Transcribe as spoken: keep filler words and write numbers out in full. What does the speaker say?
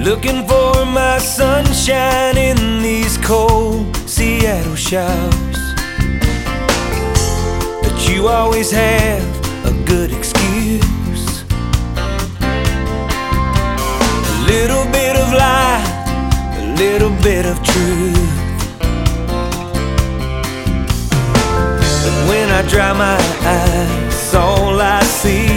Looking for my sunshine in these cold Seattle showers, but you always have a good excuse. A little bit of lie, a little bit of truth. But when I dry my eyes, all I see